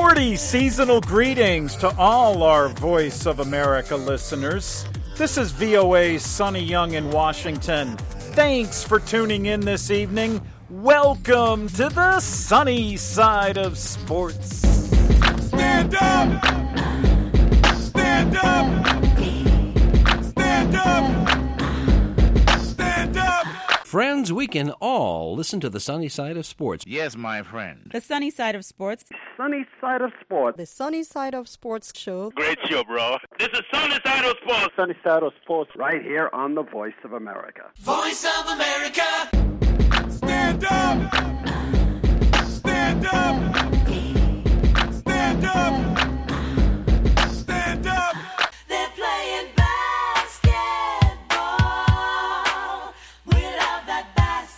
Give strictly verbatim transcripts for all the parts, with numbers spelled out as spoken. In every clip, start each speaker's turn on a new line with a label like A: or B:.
A: Sporty seasonal greetings to all our Voice of America listeners. This is V O A's Sonny Young in Washington. Thanks for tuning in this evening. Welcome to the sunny side of sports.
B: Stand up! Stand up! Stand up! Stand up!
C: Friends, we can all listen to the sunny side of sports.
D: Yes, my friend.
E: The sunny side of sports.
F: Sunny side of sports.
G: The sunny side of sports show.
D: Great show, bro. This is Sunny Side of Sports.
F: Sunny side of sports right here on the Voice of America.
B: Voice of America! Stand up! Stand up! Stand up! Stand up!
H: They're playing basketball. We love that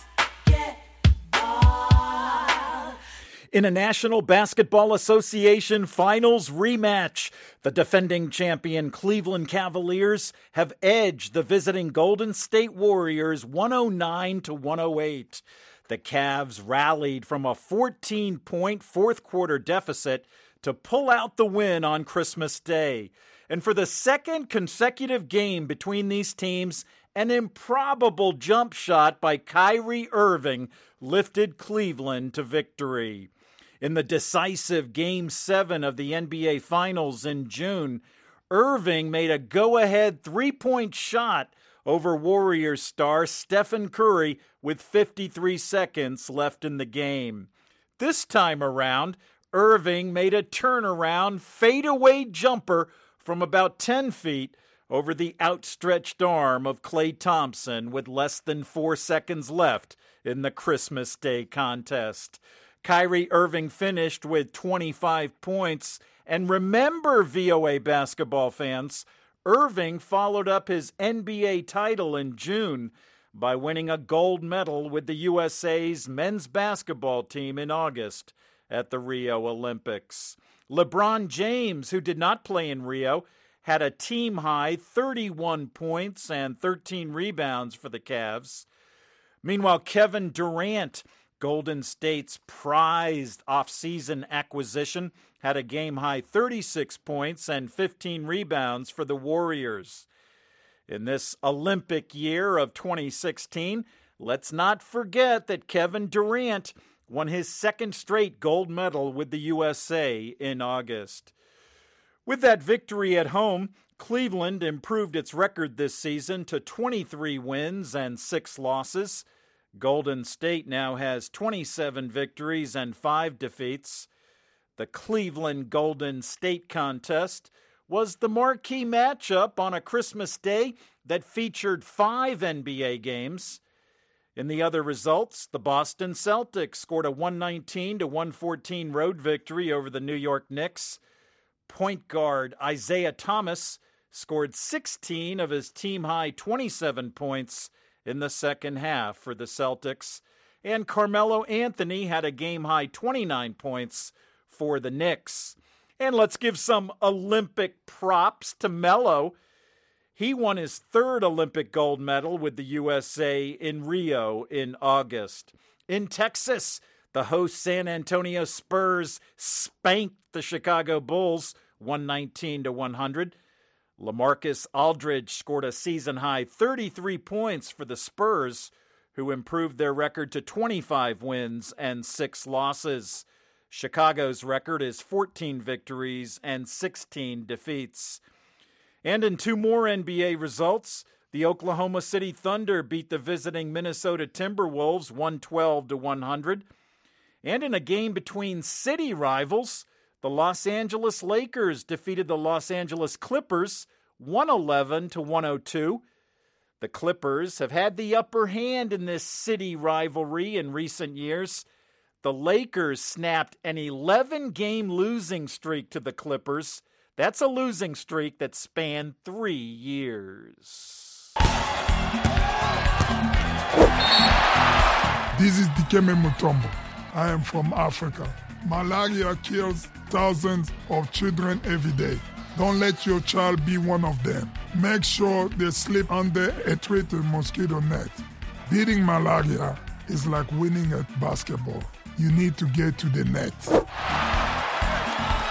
H: basketball.
A: In a National Basketball Association Finals rematch, the defending champion Cleveland Cavaliers have edged the visiting Golden State Warriors one oh nine to one oh eight. The Cavs rallied from a fourteen-point fourth-quarter deficit to pull out the win on Christmas Day. And for the second consecutive game between these teams, an improbable jump shot by Kyrie Irving lifted Cleveland to victory. In the decisive Game seven of the N B A Finals in June, Irving made a go-ahead three-point shot over Warriors star Stephen Curry with fifty-three seconds left in the game. This time around, Irving made a turnaround fadeaway jumper from about ten feet over the outstretched arm of Klay Thompson with less than four seconds left in the Christmas Day contest. Kyrie Irving finished with twenty-five points, and remember, V O A basketball fans, Irving followed up his N B A title in June by winning a gold medal with the U S A's men's basketball team in August at the Rio Olympics. LeBron James, who did not play in Rio, had a team-high thirty-one points and thirteen rebounds for the Cavs. Meanwhile, Kevin Durant, Golden State's prized off-season acquisition, had a game-high thirty-six points and fifteen rebounds for the Warriors. In this Olympic year of twenty sixteen, let's not forget that Kevin Durant won his second straight gold medal with the U S A in August. With that victory at home, Cleveland improved its record this season to twenty-three wins and six losses. Golden State now has twenty-seven victories and five defeats. The Cleveland Golden State contest was the marquee matchup on a Christmas Day that featured five N B A games. In the other results, the Boston Celtics scored a one nineteen to one fourteen road victory over the New York Knicks. Point guard Isaiah Thomas scored sixteen of his team-high twenty-seven points in the second half for the Celtics, and Carmelo Anthony had a game-high twenty-nine points for the Knicks. And let's give some Olympic props to Melo. He won his third Olympic gold medal with the U S A in Rio in August. In Texas, the host San Antonio Spurs spanked the Chicago Bulls one nineteen to one hundred. LaMarcus Aldridge scored a season-high thirty-three points for the Spurs, who improved their record to twenty-five wins and six losses. Chicago's record is fourteen victories and sixteen defeats. And in two more N B A results, the Oklahoma City Thunder beat the visiting Minnesota Timberwolves one twelve to one hundred. And in a game between city rivals, the Los Angeles Lakers defeated the Los Angeles Clippers one eleven to one oh two. The Clippers have had the upper hand in this city rivalry in recent years. The Lakers snapped an eleven-game losing streak to the Clippers. That's a losing streak that spanned three years.
I: This is Dikembe Mutombo. I am from Africa. Malaria kills thousands of children every day. Don't let your child be one of them. Make sure they sleep under a treated mosquito net. Beating malaria is like winning at basketball. You need to get to the net.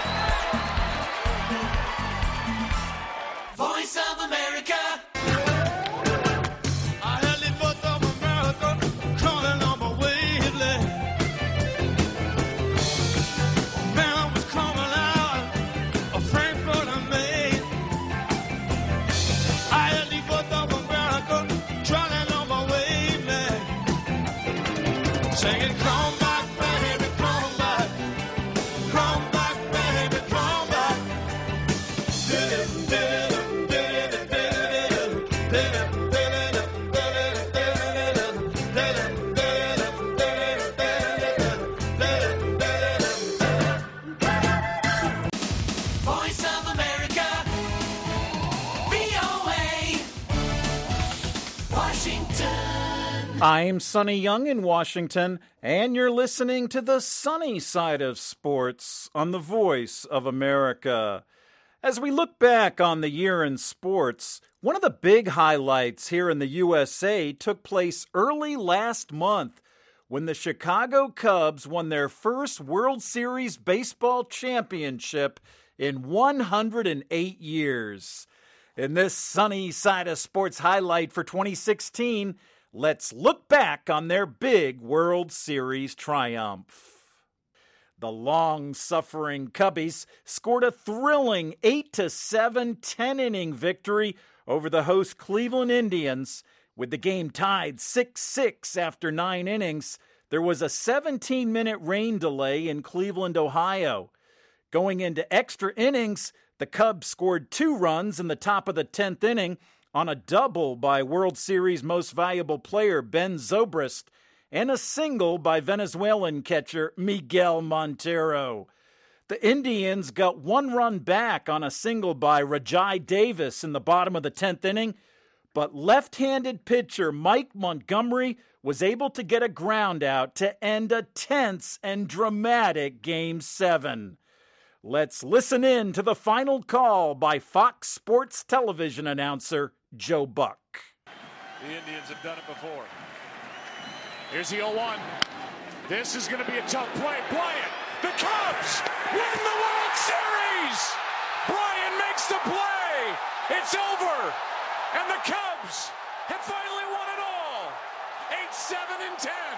B: Singing, come back, baby, come back. Come back, baby, come back. Diddle, diddle, diddle, diddle, diddle,
H: Voice of America, V O A, Washington.
A: I'm Sonny Young in Washington, and you're listening to the sunny side of sports on the Voice of America. As we look back on the year in sports, one of the big highlights here in the U S A took place early last month when the Chicago Cubs won their first World Series baseball championship in one hundred eight years. In this sunny side of sports highlight for twenty sixteen, let's look back on their big World Series triumph. The long-suffering Cubbies scored a thrilling eight to seven ten-inning victory over the host Cleveland Indians. With the game tied six six after nine innings, there was a seventeen-minute rain delay in Cleveland, Ohio. Going into extra innings, the Cubs scored two runs in the top of the tenth inning on a double by World Series most valuable player Ben Zobrist and a single by Venezuelan catcher Miguel Montero. The Indians got one run back on a single by Rajai Davis in the bottom of the tenth inning, but left-handed pitcher Mike Montgomery was able to get a ground out to end a tense and dramatic Game seven. Let's listen in to the final call by Fox Sports television announcer Joe Buck.
E: The Indians have done it before. Here's the oh one. This is going to be a tough play. Bryant, the Cubs win the World Series! Bryant makes the play! It's over! And the Cubs have finally won it all! eight seven and ten.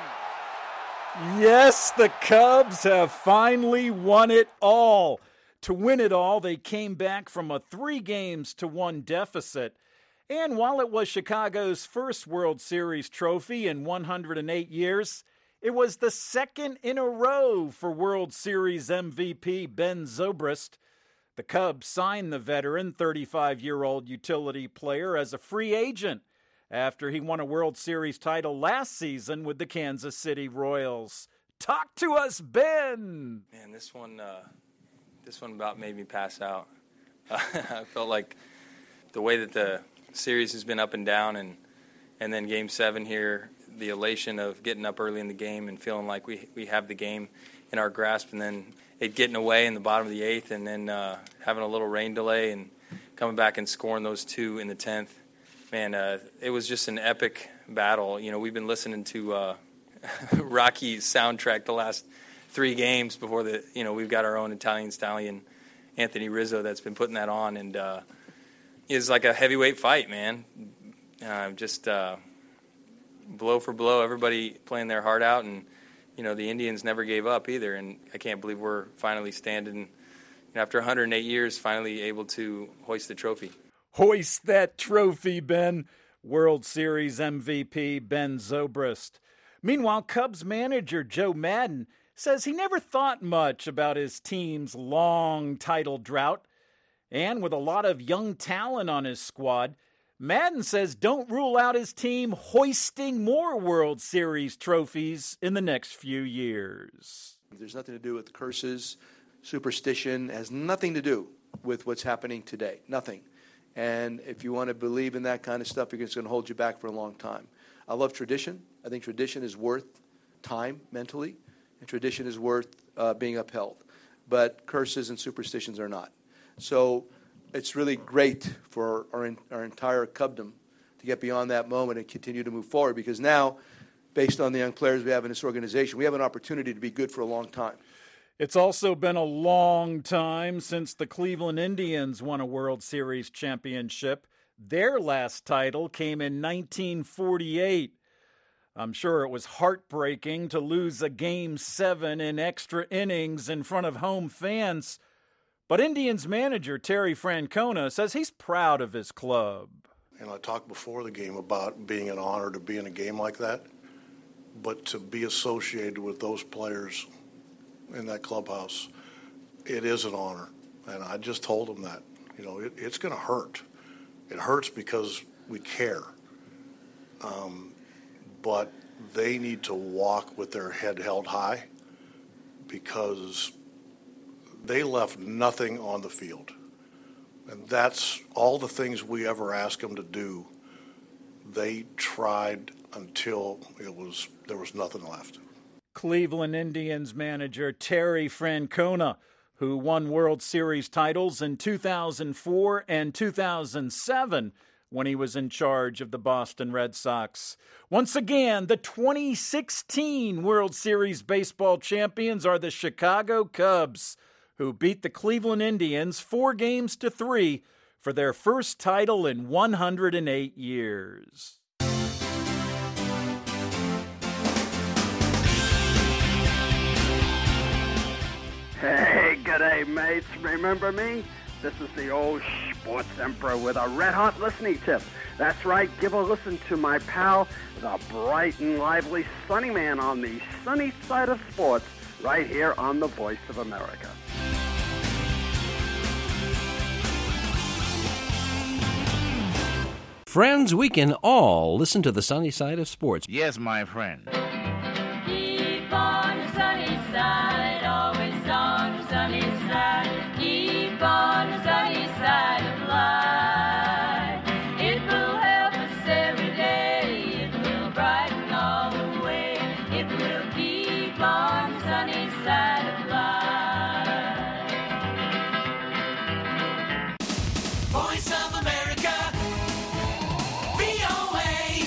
A: Yes, the Cubs have finally won it all. To win it all, they came back from a three games to one deficit. And while it was Chicago's first World Series trophy in one hundred eight years, it was the second in a row for World Series M V P Ben Zobrist. The Cubs signed the veteran thirty-five-year-old utility player as a free agent after he won a World Series title last season with the Kansas City Royals. Talk to us, Ben!
J: Man, this one, uh, this one about made me pass out. Uh, I felt like the way that the series has been up and down, and and then Game Seven here, the elation of getting up early in the game and feeling like we we have the game in our grasp, and then it getting away in the bottom of the eighth, and then uh, having a little rain delay and coming back and scoring those two in the tenth. Man, uh, it was just an epic battle. You know, we've been listening to uh, Rocky's soundtrack the last three games before the, you know, we've got our own Italian stallion, Anthony Rizzo, that's been putting that on, and uh, it's like a heavyweight fight, man. Uh, just uh, blow for blow, everybody playing their heart out, and, you know, the Indians never gave up either, and I can't believe we're finally standing, you know, after one hundred eight years, finally able to hoist the trophy.
A: Hoist that trophy, Ben. World Series M V P Ben Zobrist. Meanwhile, Cubs manager Joe Maddon says he never thought much about his team's long title drought. And with a lot of young talent on his squad, Maddon says don't rule out his team hoisting more World Series trophies in the next few years.
K: There's nothing to do with curses, superstition. It has nothing to do with what's happening today. Nothing. And if you want to believe in that kind of stuff, it's going to hold you back for a long time. I love tradition. I think tradition is worth time mentally, and tradition is worth uh, being upheld. But curses and superstitions are not. So it's really great for our, in, our entire Cubdom to get beyond that moment and continue to move forward, because now, based on the young players we have in this organization, we have an opportunity to be good for a long time.
A: It's also been a long time since the Cleveland Indians won a World Series championship. Their last title came in nineteen forty-eight. I'm sure it was heartbreaking to lose a Game seven in extra innings in front of home fans. But Indians manager Terry Francona says he's proud of his club.
L: And I talked before the game about being an honor to be in a game like that. but to be associated with those players in that clubhouse, it is an honor. And I just told them that, you know, it, it's going to hurt. It hurts because we care. Um, but they need to walk with their head held high because they left nothing on the field. And that's all the things we ever asked them to do. They tried until it was there was nothing left.
A: Cleveland Indians manager Terry Francona, who won World Series titles in two thousand four and two thousand seven when he was in charge of the Boston Red Sox. Once again, the twenty sixteen World Series baseball champions are the Chicago Cubs, who beat the Cleveland Indians four games to three for their first title in one hundred eight years.
F: Hey, g'day, mates. Remember me? This is the old sports emperor with a red-hot listening tip. That's right, give a listen to my pal, the bright and lively Sunny Man on the sunny side of sports, right here on the Voice of America.
C: Friends, we can all listen to the sunny side of sports.
D: Yes, my friend.
H: Keep on the sunny side, always on the sunny side. Keep on the sunny side of life. It will help us every day. It will brighten all the way. It will keep on the sunny side of life.
B: Voice of America, V O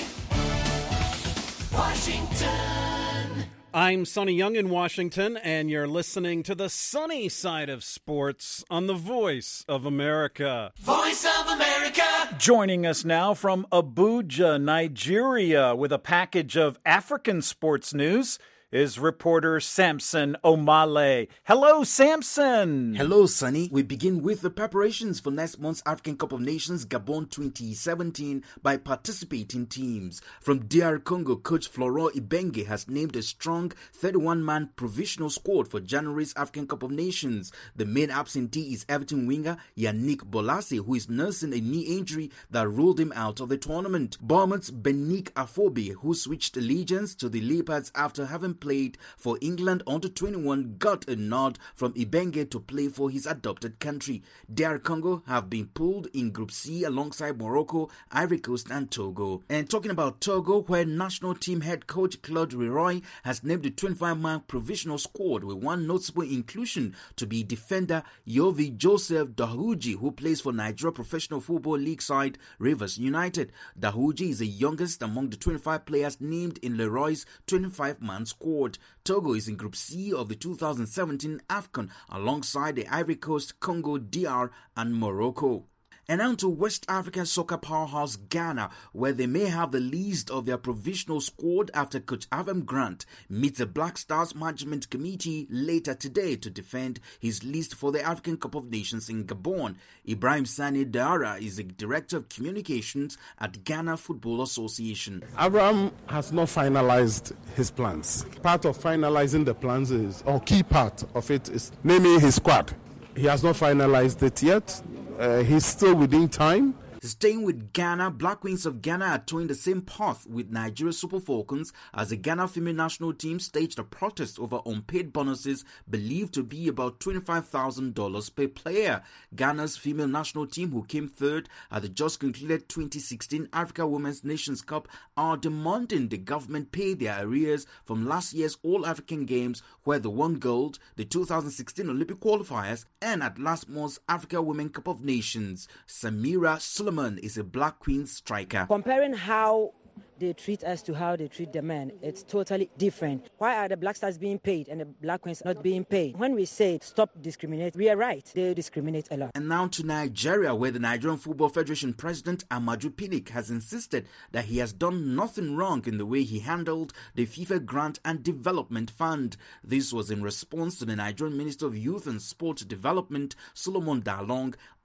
B: A, Washington.
M: I'm Sonny Young in Washington, and you're listening to the sunny side of sports on the Voice of America.
B: Voice of America.
A: Joining us now from Abuja, Nigeria, with a package of African sports news is reporter Samson Omale. Hello, Samson.
N: Hello, Sonny. We begin with the preparations for next month's African Cup of Nations Gabon twenty seventeen by participating teams. From D R Congo, coach Florent Ibenge has named a strong thirty-one man provisional squad for January's African Cup of Nations. The main absentee is Everton winger Yannick Bolasie, who is nursing a knee injury that ruled him out of the tournament. Bournemouth's Benik Afobe, who switched allegiance to the Leopards after having played for England under twenty-one, got a nod from Ibenge to play for his adopted country. D R Congo have been pulled in Group C alongside Morocco, Ivory Coast and Togo. And talking about Togo, where national team head coach Claude Leroy has named the twenty-five man provisional squad with one notable inclusion to be defender Yovi Joseph Dahuji, who plays for Nigeria Professional Football League side Rivers United. Dahuji is the youngest among the twenty-five players named in Leroy's twenty-five man squad. Togo is in Group C of the two thousand seventeen AFCON alongside the Ivory Coast, Congo, D R and Morocco. And on to West African soccer powerhouse Ghana, where they may have the least of their provisional squad after coach Avram Grant meets the Black Stars Management Committee later today to defend his list for the African Cup of Nations in Gabon. Ibrahim Sani Dara is the Director of Communications at Ghana Football Association.
O: Avram has not finalized his plans. Part of finalizing the plans is, or key part of it is naming his squad. He has not finalized it yet. Uh, he's still within time.
N: Staying with Ghana, Black Queens of Ghana are toeing the same path with Nigeria Super Falcons as the Ghana female national team staged a protest over unpaid bonuses believed to be about twenty-five thousand dollars per player. Ghana's female national team, who came third at the just concluded twenty sixteen Africa Women's Nations Cup, are demanding the government pay their arrears from last year's All-African Games, where they won gold, the two thousand sixteen Olympic qualifiers, and at last month's Africa Women Cup of Nations. Samira Solomon is a Black Queen striker.
P: Comparing how they treat us to how they treat the men, it's totally different. Why are the Black Stars being paid and the Black Queens not being paid? When we say stop discriminating, we are right. They discriminate a lot.
N: And now to Nigeria, where the Nigerian Football Federation President Amaju Pinnick has insisted that he has done nothing wrong in the way he handled the FIFA Grant and Development Fund. This was in response to the Nigerian Minister of Youth and Sport Development, Solomon Dalong,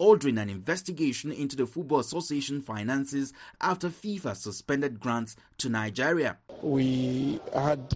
N: ordering an investigation into the Football Association finances after FIFA suspended grants to Nigeria.
Q: We had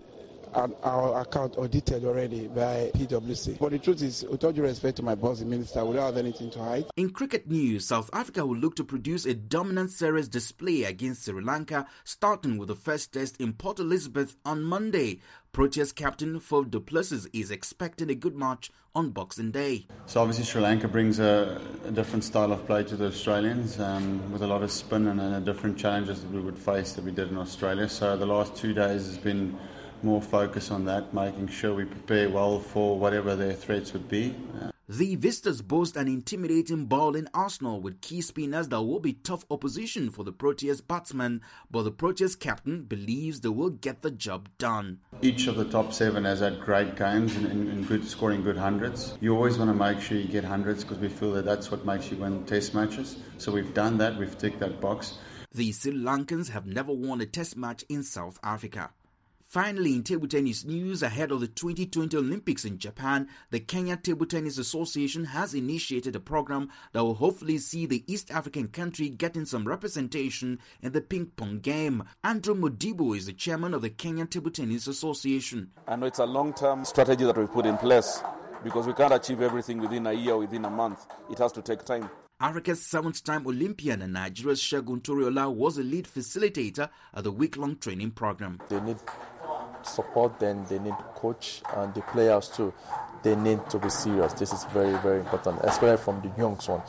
Q: our account audited already by P W C. But the truth is, with all due respect to my boss, the minister, we don't have anything to hide.
N: In cricket news, South Africa will look to produce a dominant series display against Sri Lanka, starting with the first test in Port Elizabeth on Monday. Proteas captain Faf du Plessis is expecting a good match on Boxing Day.
R: So obviously Sri Lanka brings a, a different style of play to the Australians, um, with a lot of spin and, and a different challenges that we would face that we did in Australia. So the last two days has been more focus on that, making sure we prepare well for whatever their threats would be. Uh,
N: the Visitors boast an intimidating bowling arsenal with key spinners that will be tough opposition for the Proteas batsmen, but the Proteas captain believes they will get the job done.
R: Each of the top seven has had great games and, and, and good scoring good hundreds. You always want to make sure you get hundreds because we feel that that's what makes you win test matches. So we've done that, we've ticked that box.
N: The Sri Lankans have never won a test match in South Africa. Finally, in table tennis news, ahead of the twenty twenty Olympics in Japan, the Kenya Table Tennis Association has initiated a program that will hopefully see the East African country getting some representation in the ping pong game. Andrew Modibo is the chairman of the Kenya Table Tennis Association.
S: I know it's a long-term strategy that we've put in place because we can't achieve everything within a year or within a month. It has to take time.
N: Africa's seventh-time Olympian and Nigeria's Segun Toriola was the lead facilitator at the week-long training program.
T: They need support, then they need coach, and the players too. They need to be serious. This is very, very important, especially from the young ones.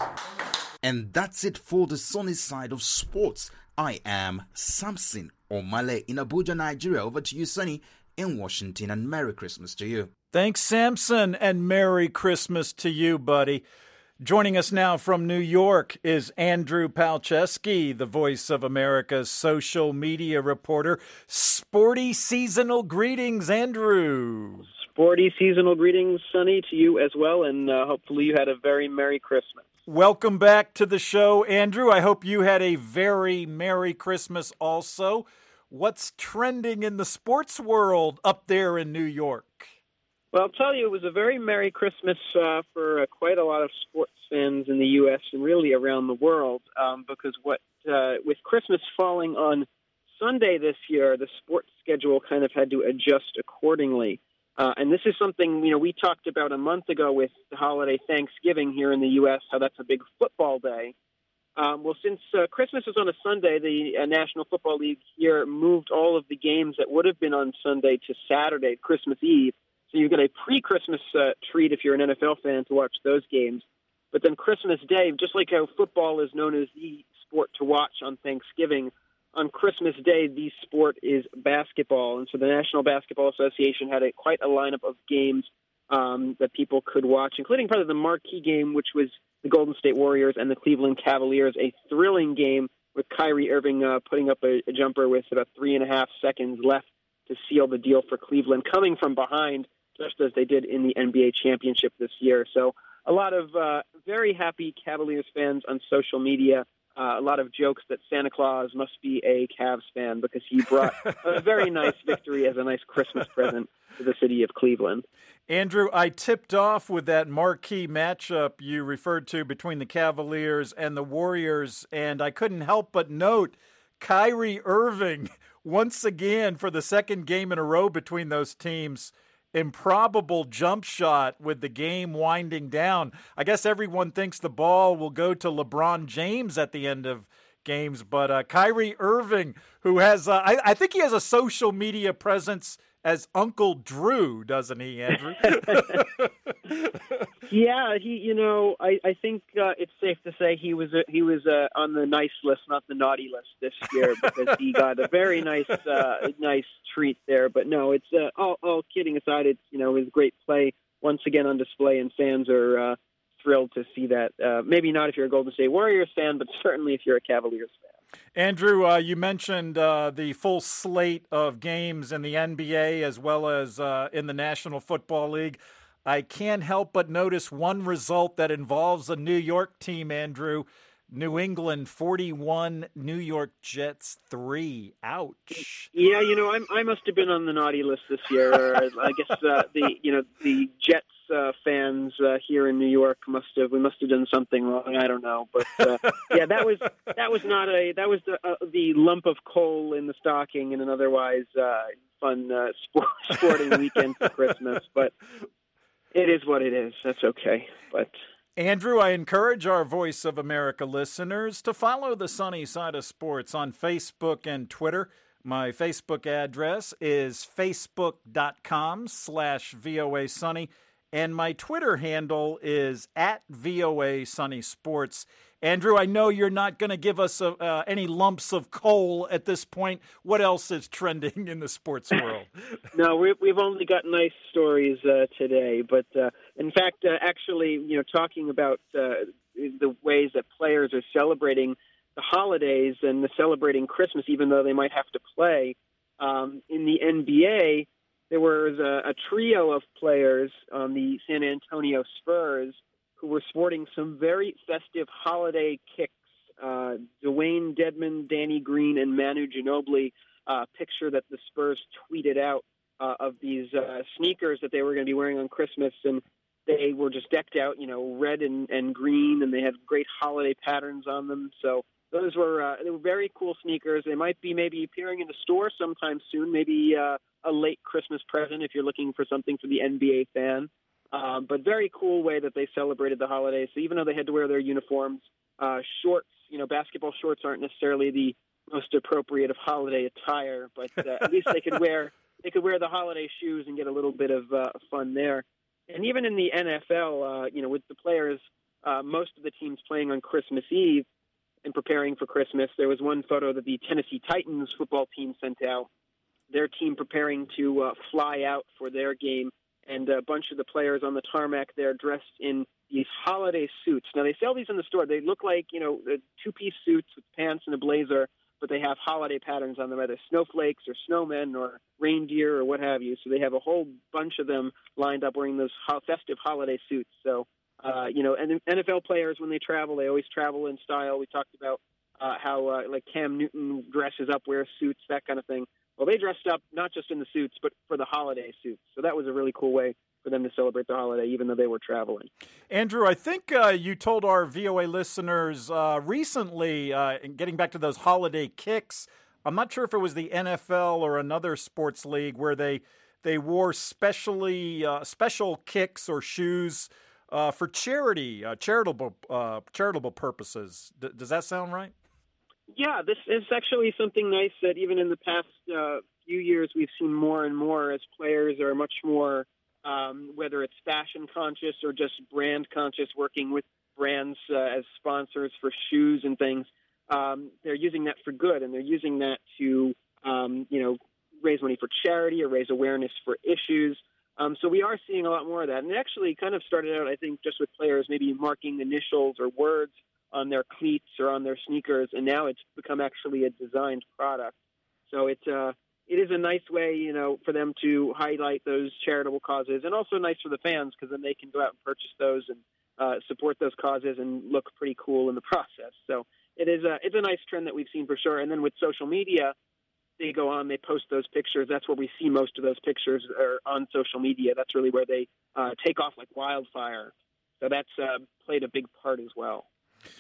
N: And that's it for the sunny side of sports. I am Samson Omale in Abuja, Nigeria. Over to you, Sonny, in Washington, and Merry Christmas to you.
A: Thanks, Samson, and Merry Christmas to you, buddy. Joining us now from New York is Andrew Palczewski, the Voice of America's social media reporter. Sporty seasonal greetings, Andrew.
U: Sporty seasonal greetings, Sonny, to you as well, and uh, hopefully you had a very Merry Christmas.
A: Welcome back to the show, Andrew. I hope you had a very Merry Christmas also. What's trending in the sports world up there in New York?
U: Well, I'll tell you, it was a very Merry Christmas uh, for uh, quite a lot of sports fans in the U S and really around the world, um, because what uh, with Christmas falling on Sunday this year, the sports schedule kind of had to adjust accordingly. Uh, and this is something, you know, we talked about a month ago with the holiday Thanksgiving here in the U S, how that's a big football day. Um, well, since uh, Christmas is on a Sunday, the uh, National Football League here moved all of the games that would have been on Sunday to Saturday, Christmas Eve. So you get a pre-Christmas uh, treat if you're an N F L fan to watch those games. But then Christmas Day, just like how football is known as the sport to watch on Thanksgiving, on Christmas Day, the sport is basketball. And so the National Basketball Association had a, quite a lineup of games um, that people could watch, including probably the marquee game, which was the Golden State Warriors and the Cleveland Cavaliers, a thrilling game with Kyrie Irving uh, putting up a, a jumper with about three and a half seconds left to seal the deal for Cleveland, coming from behind, just as they did in the N B A championship this year. So a lot of uh, very happy Cavaliers fans on social media, uh, a lot of jokes that Santa Claus must be a Cavs fan because he brought a very nice victory as a nice Christmas present to the city of Cleveland.
A: Andrew, I tipped off with that marquee matchup you referred to between the Cavaliers and the Warriors, and I couldn't help but note Kyrie Irving once again for the second game in a row between those teams. Improbable jump shot with the game winding down. I guess everyone thinks the ball will go to LeBron James at the end of games, but uh, Kyrie Irving, who has, uh, I, I think he has a social media presence as Uncle Drew, doesn't he, Andrew?
U: Yeah, he. You know, I, I think uh, it's safe to say he was uh, he was uh, on the nice list, not the naughty list this year, because he got a very nice uh, nice treat there. But no, it's uh, all, all kidding aside. It's you know his great play once again on display, and fans are uh, thrilled to see that. Uh, maybe not if you're a Golden State Warriors fan, but certainly if you're a Cavaliers fan.
A: Andrew, uh, you mentioned uh, the full slate of games in the N B A as well as uh, in the National Football League. I can't help but notice one result that involves a New York team, Andrew. New England forty-one, New York Jets three. Ouch.
U: Yeah, you know, I'm, I must have been on the naughty list this year. Or I guess uh, the you know the Jets uh, fans uh, here in New York must have we must have done something wrong. I don't know, but uh, yeah, that was that was not a that was the uh, the lump of coal in the stocking in an otherwise uh, fun uh, sport, sporting weekend for Christmas. But it is what it is. That's okay. But
A: Andrew, I encourage our Voice of America listeners to follow the Sunny Side of Sports on Facebook and Twitter. My Facebook address is facebook.com slash VOA Sunny, and my Twitter handle is at VOA Sunny Sports. Andrew, I know you're not going to give us uh, uh, any lumps of coal at this point. What else is trending in the sports world?
U: No, we, we've only got nice stories uh, today. But uh, in fact, uh, actually, you know, talking about uh, the ways that players are celebrating the holidays and the celebrating Christmas, even though they might have to play. Um, in the N B A, there was a, a trio of players on the San Antonio Spurs who were sporting some very festive holiday kicks. Uh, Dwayne Dedmon, Danny Green, and Manu Ginobili, uh, picture that the Spurs tweeted out uh, of these uh, sneakers that they were going to be wearing on Christmas, and they were just decked out, you know, red and, and green, and they had great holiday patterns on them. So those were uh, they were very cool sneakers. They might be maybe appearing in the store sometime soon, maybe uh, a late Christmas present if you're looking for something for the N B A fan. Um, but very cool way that they celebrated the holidays. So even though they had to wear their uniforms, uh, shorts, you know, basketball shorts aren't necessarily the most appropriate of holiday attire, but uh, at least they could wear they could wear the holiday shoes and get a little bit of uh, fun there. And even in the N F L, uh, you know, with the players, uh, most of the teams playing on Christmas Eve and preparing for Christmas, there was one photo that the Tennessee Titans football team sent out, their team preparing to uh, fly out for their game, and a bunch of the players on the tarmac there dressed in these holiday suits. Now, they sell these in the store. They look like, you know, two-piece suits with pants and a blazer, but they have holiday patterns on them, either snowflakes or snowmen or reindeer or what have you. So they have a whole bunch of them lined up wearing those ho- festive holiday suits. So, uh, you know, and N F L players, when they travel, they always travel in style. We talked about uh, how, uh, like, Cam Newton dresses up, wears suits, that kind of thing. Well, they dressed up not just in the suits, but for the holiday suits. So that was a really cool way for them to celebrate the holiday, even though they were traveling.
A: Andrew, I think uh, you told our V O A listeners uh, recently, uh, getting back to those holiday kicks, I'm not sure if it was the N F L or another sports league where they they wore specially uh, special kicks or shoes uh, for charity, uh, charitable uh, charitable purposes. D- does that sound right?
U: Yeah, this is actually something nice that even in the past uh, few years we've seen more and more as players are much more, um, whether it's fashion conscious or just brand conscious, working with brands uh, as sponsors for shoes and things. Um, they're using that for good, and they're using that to, um, you know, raise money for charity or raise awareness for issues. Um, so we are seeing a lot more of that. And it actually kind of started out, I think, just with players maybe marking initials or words on their cleats or on their sneakers, and now it's become actually a designed product. So it's uh, it is a nice way, you know, for them to highlight those charitable causes, and also nice for the fans because then they can go out and purchase those and uh, support those causes and look pretty cool in the process. So it is a it's a nice trend that we've seen for sure. And then with social media, they go on, they post those pictures. That's where we see most of those pictures are on social media. That's really where they uh, take off like wildfire. So that's uh, played a big part as well.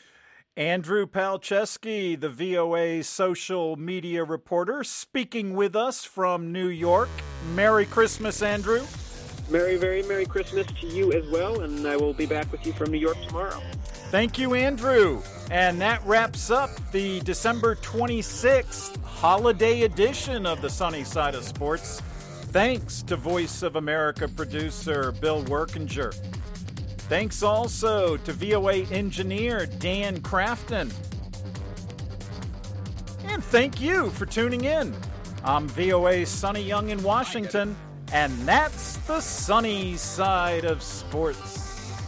A: Andrew Palczewski, the V O A social media reporter, speaking with us from New York. Merry Christmas, Andrew.
U: Merry, very Merry Christmas to you as well, and I will be back with you from New York tomorrow.
A: Thank you, Andrew. And that wraps up the December twenty-sixth holiday edition of the Sunny Side of Sports. Thanks to Voice of America producer Bill Workinger. Thanks also to V O A engineer Dan Crafton. And thank you for tuning in. I'm V O A's Sonny Young in Washington, and that's the Sunny Side of Sports.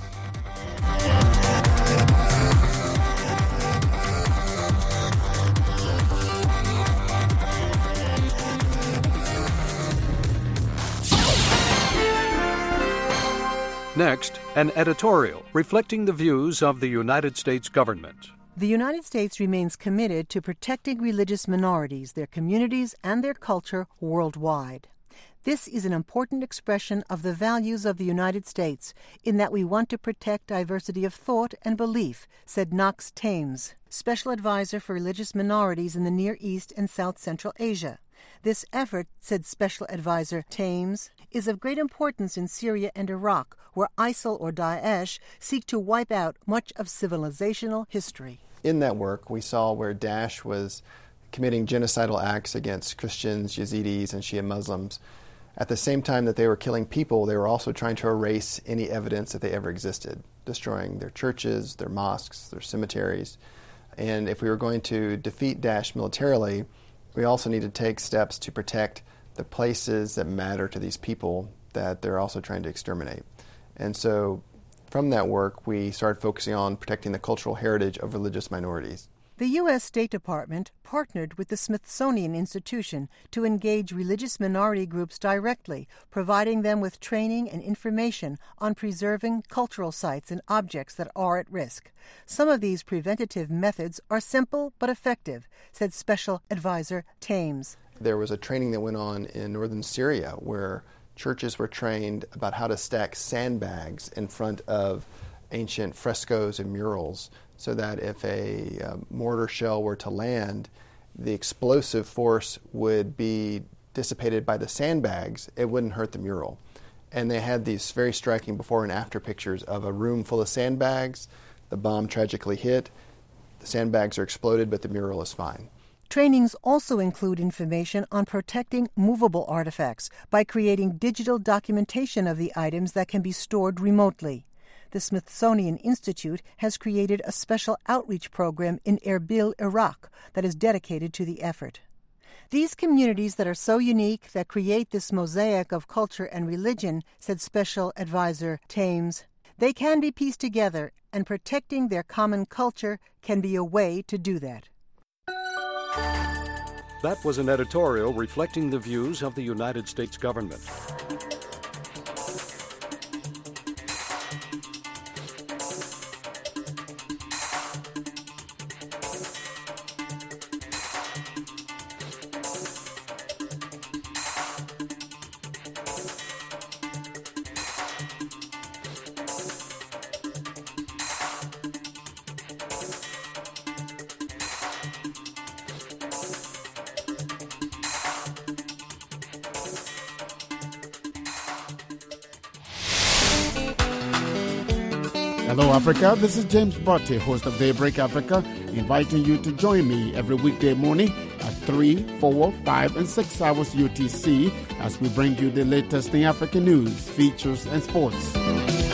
G: Next, an editorial reflecting the views of the United States government.
V: The United States remains committed to protecting religious minorities, their communities, and their culture worldwide.
I: This is an important expression of the values of the United States in that we want to protect diversity of thought and belief, said Knox Thames, Special Advisor for Religious Minorities in the Near East and South Central Asia. This effort, said Special Advisor Thames, is of great importance in Syria and Iraq, where ISIL or Daesh seek to wipe out much of civilizational history.
V: In that work, we saw where Daesh was committing genocidal acts against Christians, Yazidis, and Shia Muslims. At the same time that they were killing people, they were also trying to erase any evidence that they ever existed, destroying their churches, their mosques, their cemeteries. And if we were going to defeat Daesh militarily, we also need to take steps to protect the places that matter to these people that they're also trying to exterminate. And so from that work, we started focusing on protecting the cultural heritage of religious minorities.
I: The U S State Department partnered with the Smithsonian Institution to engage religious minority groups directly, providing them with training and information on preserving cultural sites and objects that are at risk. Some of these preventative methods are simple but effective, said Special Advisor Thames.
V: There was a training that went on in northern Syria where churches were trained about how to stack sandbags in front of ancient frescoes and murals, so that if a uh, mortar shell were to land, the explosive force would be dissipated by the sandbags. It wouldn't hurt the mural. And they had these very striking before and after pictures of a room full of sandbags. The bomb tragically hit. The sandbags are exploded, but the mural is fine.
I: Trainings also include information on protecting movable artifacts by creating digital documentation of the items that can be stored remotely. The Smithsonian Institute has created a special outreach program in Erbil, Iraq, that is dedicated to the effort. These communities that are so unique that create this mosaic of culture and religion, said Special Advisor Thames, they can be pieced together, and protecting their common culture can be a way to do that.
G: That was an editorial reflecting the views of the United States government.
W: Hello, Africa. This is James Botte, host of Daybreak Africa, inviting you to join me every weekday morning at three, four, five, and six hours U T C as we bring you the latest in African news, features, and sports. You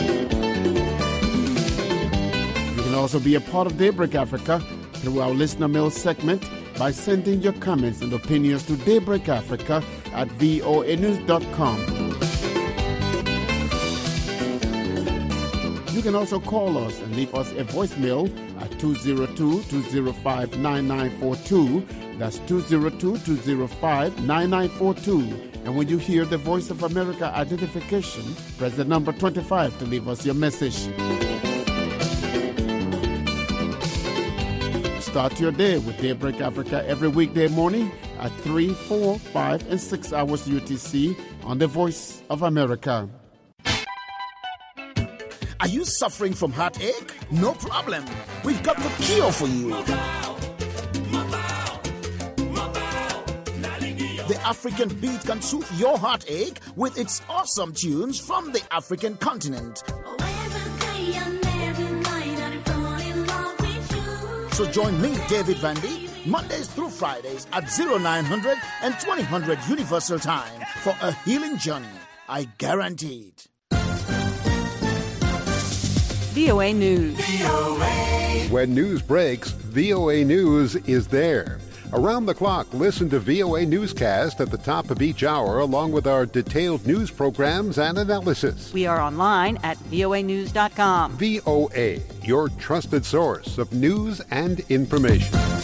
W: can also be a part of Daybreak Africa through our listener mail segment by sending your comments and opinions to Daybreak Africa at voa news dot com. You can also call us and leave us a voicemail at two oh two, two oh five, nine nine four two. That's two oh two, two oh five, nine nine four two. And when you hear the Voice of America identification, press the number twenty-five to leave us your message. Start your day with Daybreak Africa every weekday morning at three, four, five, and six hours U T C on the Voice of America.
X: Are you suffering from heartache? No problem. We've got the cure for you. The African Beat can soothe your heartache with its awesome tunes from the African continent. So join me, David Vandy, Mondays through Fridays at oh nine hundred and twenty hundred Universal Time for a healing journey. I guarantee it.
Y: V O A News.
Z: When news breaks, V O A News is there. Around the clock, listen to V O A Newscast at the top of each hour, along with our detailed news programs and analysis.
Y: We are online at V O A news dot com.
Z: V O A, your trusted source of news and information.